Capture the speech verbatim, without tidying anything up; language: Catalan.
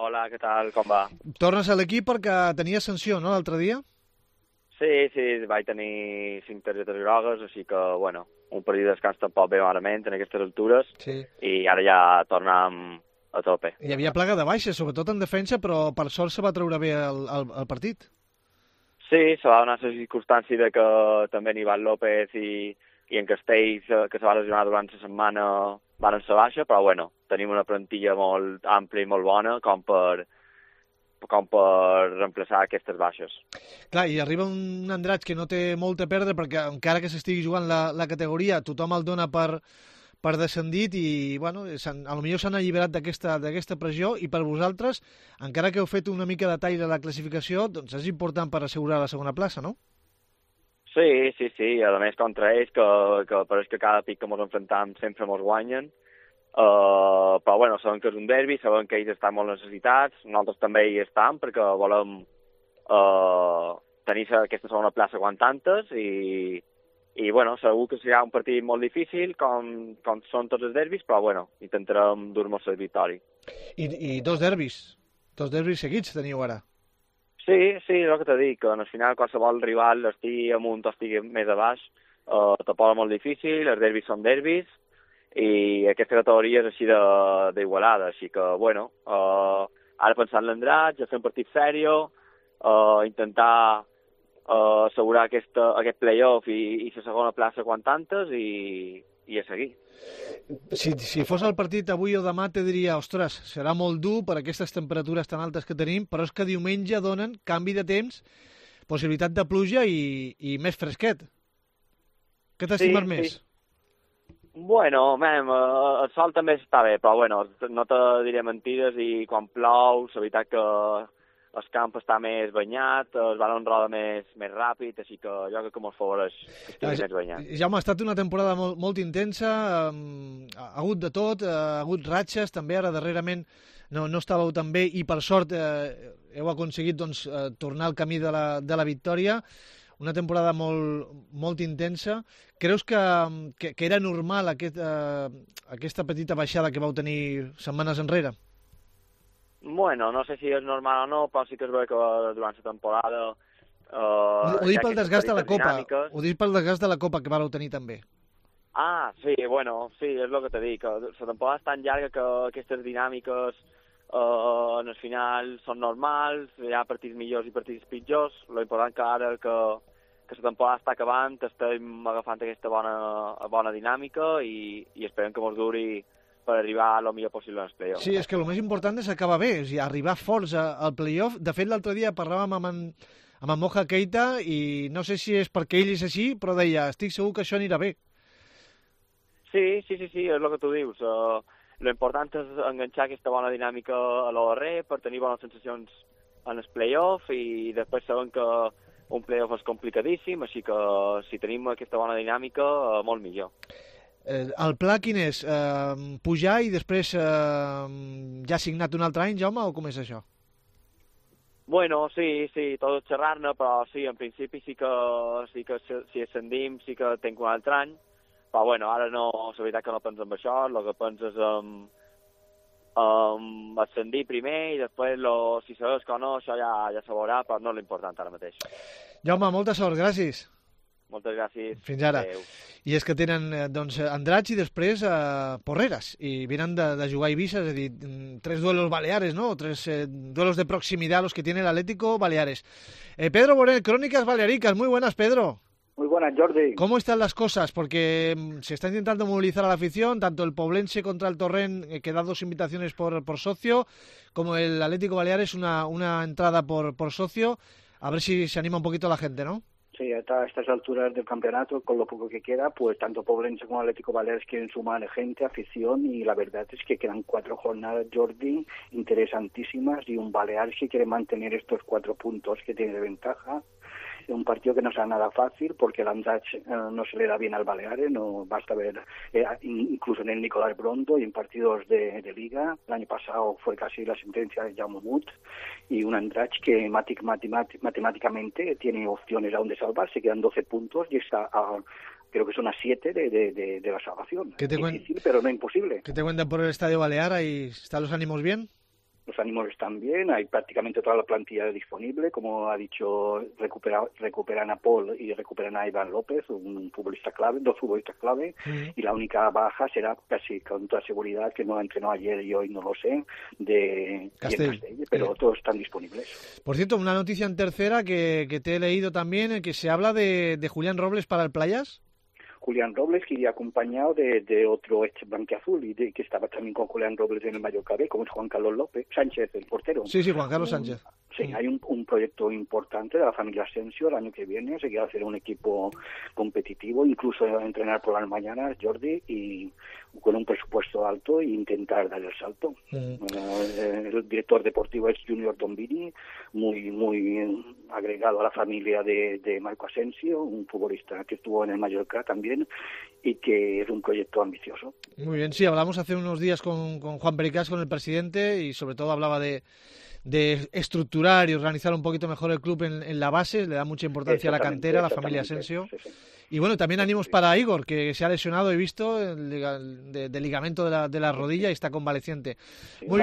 Hola, què tal, com va? Tornes a l'equip perquè tenies sanció, no, l'altre dia? Sí, sí, vaig tenir cinc targetes grogues, així que, bueno, un partit de descans tampoc bé malament en aquestes altures, sí. I ara ja tornem a tope. Hi havia plaga de baixes, sobretot en defensa, però per sort se va treure bé el, el, el partit. Sí, se va donar la circumstància de que també en Ivan López i, i en Castells, que se va lesionar durant la setmana, van ser baixa, però, bueno, tenim una plantilla molt àmplia i molt bona com per com per reemplaçar aquestes baixes. Clar, i arriba un Andratx que no té molt a perdre perquè encara que s'estigui jugant la, la categoria, tothom el dona per, per descendit i, bueno, a lo millor s'han alliberat d'aquesta d'aquesta pressió i per vosaltres, encara que heu fet una mica de tall a la classificació, doncs és important per assegurar la segona plaça, no? Sí, sí, sí, a més contra ells, que, que pareix que cada pic que ens enfrontem sempre ens guanyen. Uh, però bueno, sabem que és un derbi, sabem que ells estan molt necessitats, nosaltres també hi estem perquè volem uh, tenir aquesta segona plaça quan tantes i, i bueno, segur que serà un partit molt difícil com, com són tots els derbis, però bueno, intentarem dur-nos la victòria. I, I dos derbis, dos derbis seguits teniu ara. Sí, sí, és el que t'he dit, que al final qualsevol rival estigui amunt o estigui més a baix, uh, te posa molt difícil, els derbis són derbis, i aquesta categoria és així d'igualada, així que, bueno, uh, ara pensar en l'Andratx, fer un partit sèrio, uh, intentar uh, assegurar aquesta, aquest play-off i, i la segona plaça quan tantes i, i a seguir. Si, si fos el partit avui o demà te diria, ostres, serà molt dur per aquestes temperatures tan altes que tenim, però és que diumenge donen canvi de temps, possibilitat de pluja i, i més fresquet. Què t'estimes sí, més? Sí. Bueno, mem, el sol també està bé, però bueno, no te diré mentides i quan plou, la veritat que el camp està més banyat, el balon roda més, més ràpid, així que jo crec que mos favoreix que estigui més banyat. Jaume, ha estat una temporada molt, molt intensa, ha hagut de tot, ha hagut ratxes, també ara darrerament no, no estàveu tan bé i per sort eh, heu aconseguit doncs, eh, tornar al camí de la, de la victòria. Una temporada molt, molt intensa. Creus que, que, que era normal aquest, eh, aquesta petita baixada que vau tenir setmanes enrere? Bueno, no sé si és normal o no, però sí que es veu que durant la temporada... Eh, ho dic pel desgast de la Copa, dinàmiques. ho dic pel desgast de la Copa que vareu tenir també. Ah, sí, bueno, sí, és el que t'he dit, que la temporada és tan llarga que aquestes dinàmiques Uh, en el final són normals, hi ha partits millors i partits pitjors. Lo important que ara que, que la temporada està acabant, estem agafant aquesta bona, bona dinàmica i, i esperem que ens duri per arribar a lo millor possible en el play-off. Sí, és que el més important és acabar bé, és a dir, arribar forts al play-off. De fet, l'altre dia parlàvem amb en, amb en Moja Keita i no sé si és perquè ell és així, però deia, estic segur que això anirà bé. Sí, sí, sí, sí, és el que tu dius. Uh, L'important és enganxar aquesta bona dinàmica a l'O R per tenir bones sensacions en el play-off i després sabem que un play-off és complicadíssim, així que si tenim aquesta bona dinàmica, molt millor. Eh, el pla quin és? Eh, pujar i després eh, ja signat un altre any, Jaume, o com és això? Bueno, sí, sí, tot xerrar-ne, però sí, en principi sí que, sí que si ascendim sí que tenc un altre any. Però, bueno, ara no, la veritat que no penso en això, el que penso és en, en ascendir primer i després, lo, si sabeu que no, això ja, ja se veurà, però no és l'important ara mateix. Jaume, molta sort, gràcies. Moltes gràcies. Fins ara. Adeu. I és que tenen doncs, Andratx i després eh, Porreres, i venen de, de jugar a Ibiza, és a dir, tres duelos baleares, ¿no? Tres eh, duelos de proximidad los que tiene el Atlético Baleares. Eh, Pedro Borel, Crónicas Balearicas, muy buenas, Pedro. Muy buenas, Jordi. ¿Cómo están las cosas? Porque se está intentando movilizar a la afición, tanto el Poblense contra el Torrent, eh, que da dos invitaciones por, por socio, como el Atlético Baleares, una, una entrada por, por socio. A ver si se anima un poquito la gente, ¿no? Sí, a estas alturas del campeonato, con lo poco que queda, pues tanto Poblense como Atlético Baleares quieren sumar gente, afición, y la verdad es que quedan cuatro jornadas, Jordi, interesantísimas, y un Baleares que quiere mantener estos cuatro puntos que tiene de ventaja. Un partido que no será nada fácil porque el Andratx eh, no se le da bien al Baleares, no basta ver eh, incluso en el Nicolás Brondo y en partidos de, de Liga. El año pasado fue casi la sentencia de Jaume Mut y un Andratx que matic, matic, matemáticamente tiene opciones aún de salvarse, quedan doce puntos y está a, creo que son a siete de, de, de, de la salvación. ¿Qué te Difícil, pero no imposible. ¿Qué te cuentan por el Estadio Balear? ¿Ahí están los ánimos bien? los ánimos están bien, hay prácticamente toda la plantilla disponible, como ha dicho, recupera, recuperan a Paul y recuperan a Iván López, un futbolista clave, dos futbolistas clave, uh-huh. y la única baja será casi con toda seguridad, que no entrenó ayer y hoy no lo sé, de Castell, Castell, pero eh. todos están disponibles. Por cierto, una noticia en tercera que, que te he leído también, que se habla de, de Julián Robles para el Playas. Julián Robles, que iría acompañado de, de otro ex blanquiazul y de, que estaba también con Julián Robles en el Mallorca B, como es Juan Carlos López Sánchez, el portero. Sí, sí, Juan Carlos Sánchez. Sí, mm. hay un, un proyecto importante de la familia Asensio el año que viene, se quiere hacer un equipo competitivo, incluso entrenar por las mañanas, Jordi, y con un presupuesto alto e intentar dar el salto. Mm. Uh, el director deportivo es Junior Dombini, muy muy agregado a la familia de, de Marco Asensio, un futbolista que estuvo en el Mallorca también, y que es un proyecto ambicioso. Muy bien, sí, hablamos hace unos días con, con Juan Pericas, con el presidente, y sobre todo hablaba de, de estructurar y organizar un poquito mejor el club en, en la base, le da mucha importancia a la cantera, a la familia Asensio. Sí, sí. Y bueno, también ánimos para Igor, que se ha lesionado, he visto, de, de, de ligamento de la, de la rodilla y está convaleciente. Sí, Muy